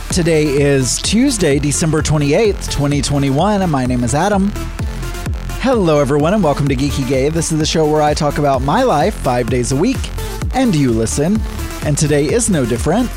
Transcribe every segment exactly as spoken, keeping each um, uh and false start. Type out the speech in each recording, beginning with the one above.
Today is Tuesday, December twenty-eighth, twenty twenty-one, and my name is Adam. Hello, everyone, and welcome to Geeky Gay. This is the show where I talk about my life five days a week, and you listen, and today is no different.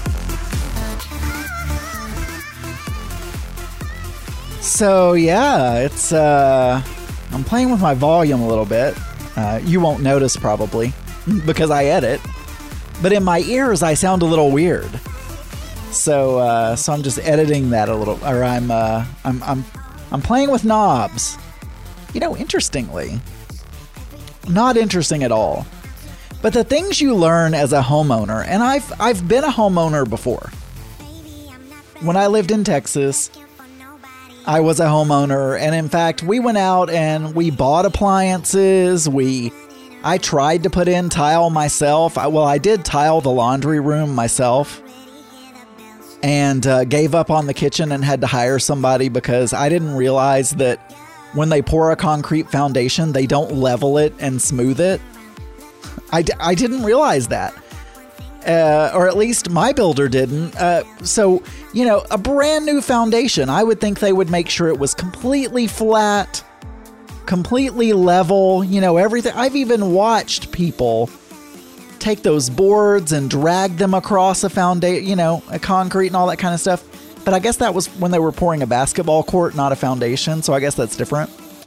So, yeah, it's, uh, I'm playing with my volume a little bit. Uh, you won't notice, probably, because I edit, but in my ears, I sound a little weird. So, uh, so I'm just editing that a little, or I'm, uh, I'm, I'm, I'm playing with knobs. You know, interestingly, not interesting at all. But the things you learn as a homeowner, and I've, I've been a homeowner before. When I lived in Texas, I was a homeowner, and in fact, we went out and we bought appliances. We, I tried to put in tile myself. I, well, I did tile the laundry room myself. And uh, gave up on the kitchen and had to hire somebody because I didn't realize that when they pour a concrete foundation, they don't level it and smooth it. I, d- I didn't realize that. Uh, or at least my builder didn't. Uh, so, you know, a brand new foundation, I would think they would make sure it was completely flat, completely level, you know, everything. I've even watched people take those boards and drag them across a foundation, you know, a concrete and all that kind of stuff. But I guess that was when they were pouring a basketball court, not a foundation. So I guess that's different.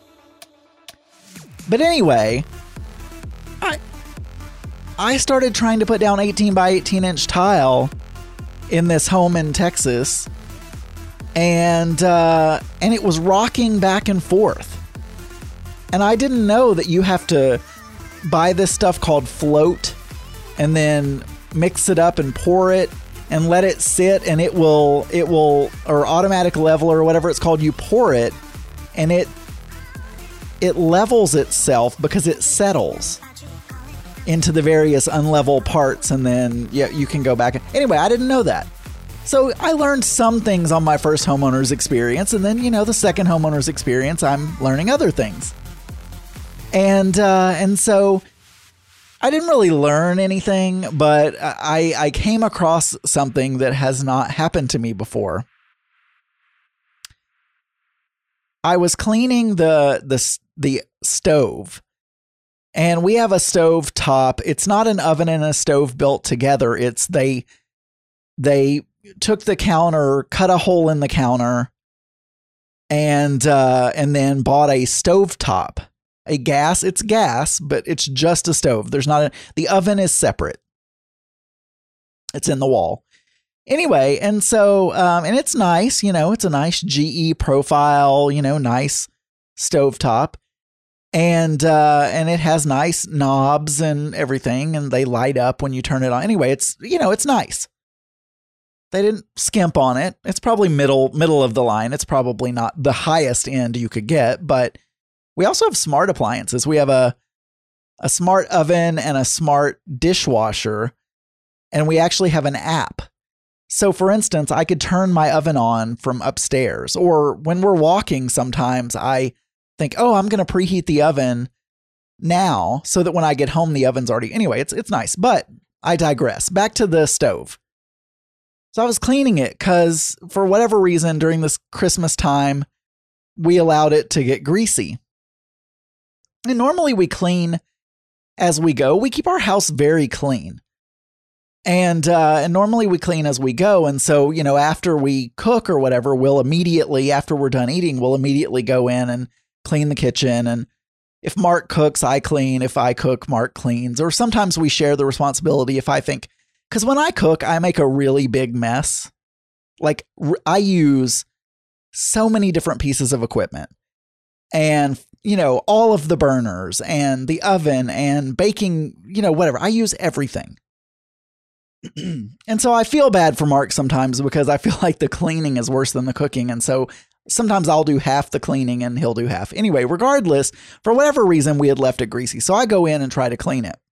But anyway, I I started trying to put down eighteen by eighteen inch tile in this home in Texas, and uh, and it was rocking back and forth. And I didn't know that you have to buy this stuff called float, and then mix it up and pour it and let it sit, and it will, it will, or automatic level or whatever it's called, you pour it and it, it levels itself because it settles into the various unlevel parts, and then yeah, you can go back. Anyway, I didn't know that. So I learned some things on my first homeowner's experience, and then, you know, the second homeowner's experience, I'm learning other things. And, uh, and so I didn't really learn anything, but I, I came across something that has not happened to me before. I was cleaning the, the, the stove, and we have a stove top. It's not an oven and a stove built together. It's they, they took the counter, cut a hole in the counter, and, uh, and then bought a stove top. A gas, it's gas, but it's just a stove. There's not a, the oven is separate. It's in the wall. Anyway, and so, um, and it's nice, you know, it's a nice G E profile, you know, nice stovetop. And, uh, and it has nice knobs and everything, and they light up when you turn it on. Anyway, it's, you know, it's nice. They didn't skimp on it. It's probably middle, middle of the line. It's probably not the highest end you could get, but we also have smart appliances. We have a, a smart oven and a smart dishwasher, and we actually have an app. So for instance, I could turn my oven on from upstairs, or when we're walking, sometimes I think, oh, I'm going to preheat the oven now so that when I get home, the oven's already, anyway, it's, it's nice, but I digress. Back to the stove. So I was cleaning it because for whatever reason during this Christmas time, we allowed it to get greasy. And normally we clean as we go. We keep our house very clean. And uh, and normally we clean as we go. And so, you know, after we cook or whatever, we'll immediately, after we're done eating, we'll immediately go in and clean the kitchen. And if Mark cooks, I clean. If I cook, Mark cleans. Or sometimes we share the responsibility if I think, because when I cook, I make a really big mess. Like I use so many different pieces of equipment. And, you know, all of the burners and the oven and baking, you know, whatever. I use everything. And so I feel bad for Mark sometimes because I feel like the cleaning is worse than the cooking. And so sometimes I'll do half the cleaning and he'll do half. Anyway, regardless, for whatever reason, we had left it greasy. So I go in and try to clean it.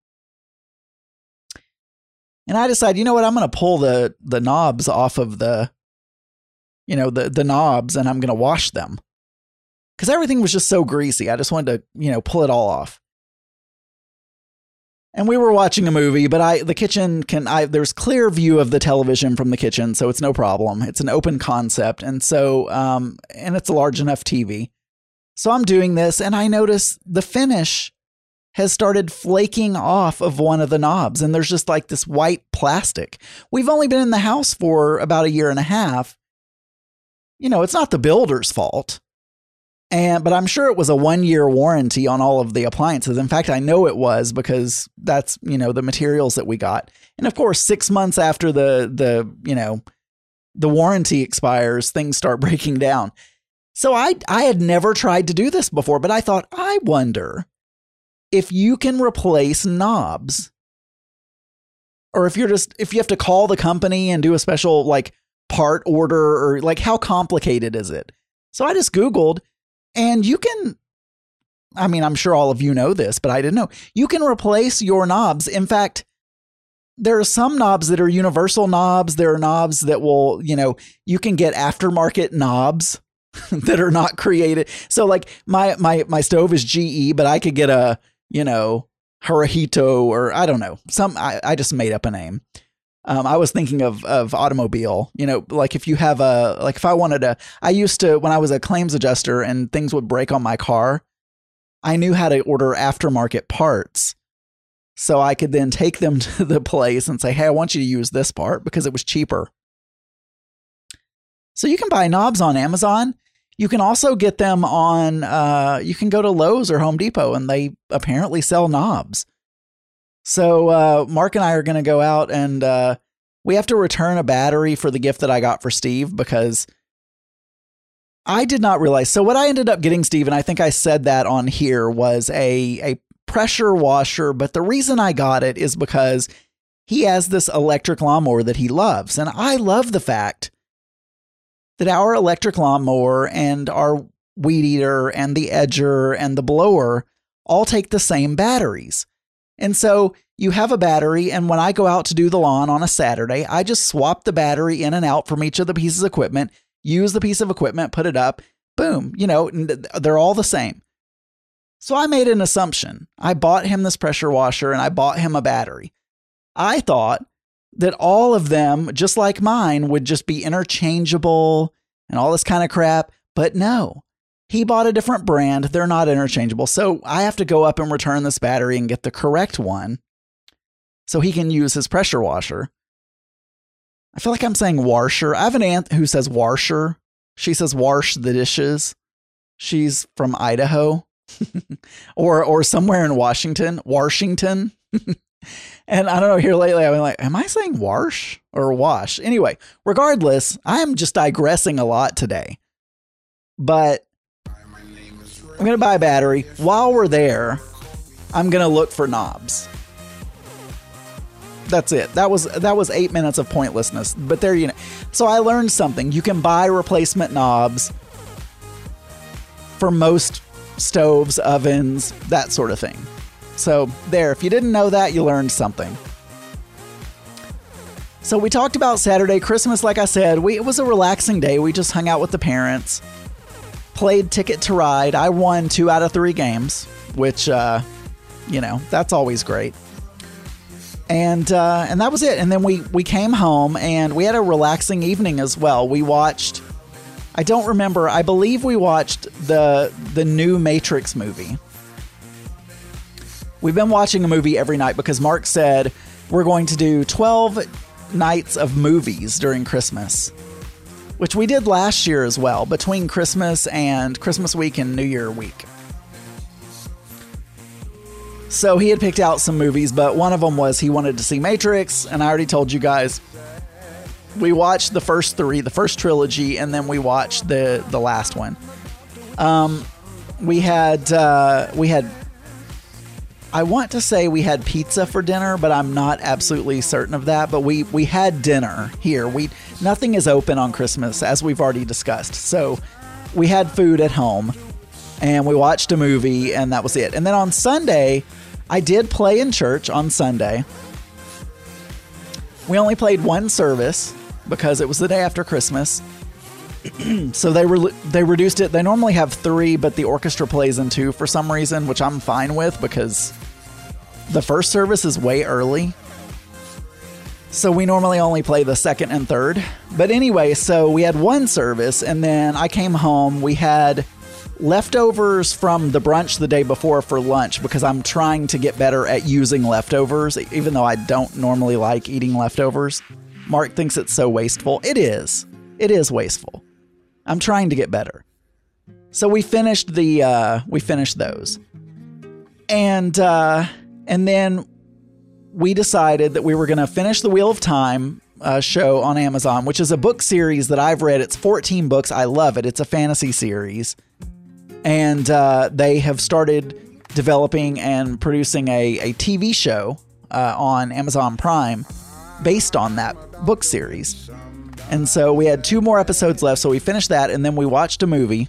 And I decide, you know what, I'm going to pull the, the knobs off of the, you know, the, the knobs, and I'm going to wash them. Because everything was just so greasy. I just wanted to, you know, pull it all off. And we were watching a movie, but I the kitchen can I there's clear view of the television from the kitchen, so it's no problem. It's an open concept, and so um and it's a large enough T V. So I'm doing this, and I notice the finish has started flaking off of one of the knobs, and there's just like this white plastic. We've only been in the house for about a year and a half. You know, it's not the builder's fault. And but I'm sure it was a one-year warranty on all of the appliances. In fact, I know it was because that's, you know, the materials that we got. And of course, six months after the the, you know, the warranty expires, things start breaking down. So I I had never tried to do this before, but I thought, I wonder if you can replace knobs, or if you're just, if you have to call the company and do a special like part order, or like how complicated is it? So I just Googled, and you can, I mean, I'm sure all of you know this, but I didn't know. You can replace your knobs. In fact, there are some knobs that are universal knobs. There are knobs that will, you know, you can get aftermarket knobs that are not created. So like my, my, my stove is G E, but I could get a, you know, Haruhito, or I don't know, some, I, I just made up a name. Um, I was thinking of, of automobile, you know, like if you have a, like if I wanted to, I used to, when I was a claims adjuster and things would break on my car, I knew how to order aftermarket parts. So I could then take them to the place and say, hey, I want you to use this part because it was cheaper. So you can buy knobs on Amazon. You can also get them on, uh, you can go to Lowe's or Home Depot, and they apparently sell knobs. So uh, Mark and I are going to go out, and uh, we have to return a battery for the gift that I got for Steve, because I did not realize. So what I ended up getting Steve, and I think I said that on here, was a, a pressure washer. But the reason I got it is because he has this electric lawnmower that he loves. And I love the fact that our electric lawnmower and our weed eater and the edger and the blower all take the same batteries. And so you have a battery, and when I go out to do the lawn on a Saturday, I just swap the battery in and out from each of the pieces of equipment, use the piece of equipment, put it up, boom, you know, they're all the same. So I made an assumption. I bought him this pressure washer, and I bought him a battery. I thought that all of them, just like mine, would just be interchangeable and all this kind of crap. But no, he bought a different brand. They're not interchangeable. So I have to go up and return this battery and get the correct one so he can use his pressure washer. I feel like I'm saying washer. I have an aunt who says washer. She says wash the dishes. She's from Idaho or, or somewhere in Washington, Washington. And I don't know, here lately, I've been like, am I saying wash or wash? Anyway, regardless, I'm just digressing a lot today. But I'm going to buy a battery. While we're there, I'm going to look for knobs. That's it. That was that was eight minutes of pointlessness. But there you know. So I learned something. You can buy replacement knobs for most stoves, ovens, that sort of thing. So there, if you didn't know that, you learned something. So we talked about Saturday, Christmas. Like I said, we, it was a relaxing day. We just hung out with the parents, played Ticket to Ride. I won two out of three games, which, uh, you know, that's always great. And uh, and that was it. And then we, we came home, and we had a relaxing evening as well. We watched, I don't remember, I believe we watched the the new Matrix movie. We've been watching a movie every night because Mark said we're going to do twelve nights of movies during Christmas, which we did last year as well, between Christmas and Christmas week and New Year week. So he had picked out some movies, but one of them was he wanted to see Matrix, and I already told you guys. We watched the first three, the first trilogy, and then we watched the the last one. Um, we had uh, we had. I want to say we had pizza for dinner, but I'm not absolutely certain of that. But we, we had dinner here. We nothing is open on Christmas, as we've already discussed. So we had food at home, and we watched a movie, and that was it. And then on Sunday, I did play in church on Sunday. We only played one service because it was the day after Christmas. So they re- they reduced it. They normally have three, but the orchestra plays in two for some reason, which I'm fine with because the first service is way early. So we normally only play the second and third. But anyway, so we had one service, and then I came home. We had leftovers from the brunch the day before for lunch because I'm trying to get better at using leftovers, even though I don't normally like eating leftovers. Mark thinks it's so wasteful. It is. It is wasteful. I'm trying to get better. So we finished the uh, we finished those, and uh, and then we decided that we were going to finish the Wheel of Time uh, show on Amazon, which is a book series that I've read. It's fourteen books. I love it. It's a fantasy series, and uh, they have started developing and producing a, a T V show uh, on Amazon Prime based on that book series. And so we had two more episodes left, so we finished that, and then we watched a movie,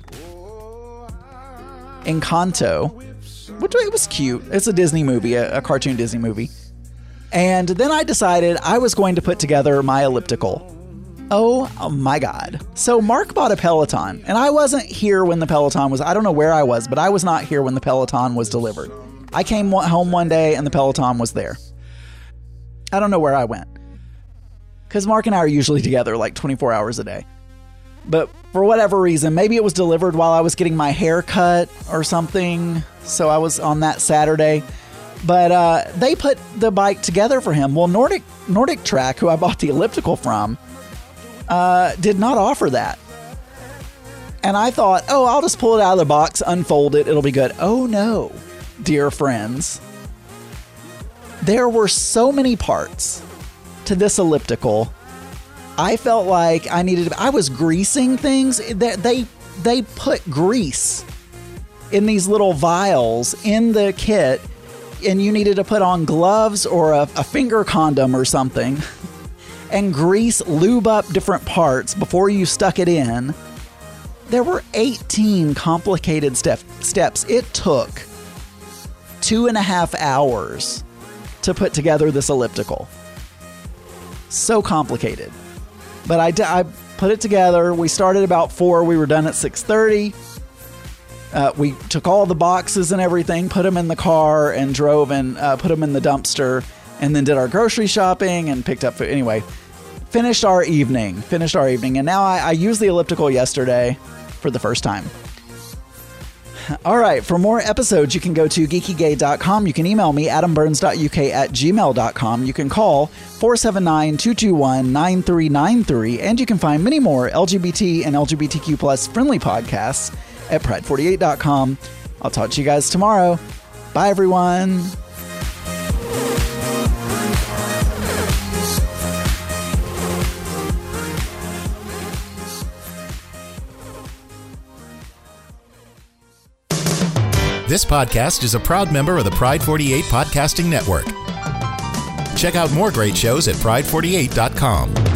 Encanto, which it was cute. It's a Disney movie, a, a cartoon Disney movie. And then I decided I was going to put together my elliptical. Oh, oh my God. So Mark bought a Peloton, and I wasn't here when the Peloton was, I don't know where I was, but I was not here when the Peloton was delivered. I came home one day and the Peloton was there. I don't know where I went, because Mark and I are usually together like twenty-four hours a day. But for whatever reason, maybe it was delivered while I was getting my hair cut or something. So I was on that Saturday. But uh, they put the bike together for him. Well, Nordic Nordic Track, who I bought the elliptical from, uh, did not offer that. And I thought, oh, I'll just pull it out of the box, unfold it, it'll be good. Oh no, dear friends. There were so many parts to this elliptical. I felt like I needed to, I was greasing things. They, they, they put grease in these little vials in the kit, and you needed to put on gloves or a, a finger condom or something and grease, lube up different parts before you stuck it in. There were eighteen complicated step, steps. It took two and a half hours to put together this elliptical. So complicated. But I, I put it together. We started about four. We were done at six thirty. Uh, we took all the boxes and everything, put them in the car, and drove and uh, put them in the dumpster, and then did our grocery shopping and picked up food. Anyway, finished our evening. Finished our evening. And now I, I used the elliptical yesterday for the first time. All right, for more episodes, you can go to geeky gay dot com. You can email me, adam burns dot u k at gmail dot com. You can call four seven nine, two two one, nine three nine three, and you can find many more L G B T and L G B T Q plus friendly podcasts at pride forty-eight dot com. I'll talk to you guys tomorrow. Bye, everyone. This podcast is a proud member of the Pride forty-eight Podcasting Network. Check out more great shows at pride forty-eight dot com.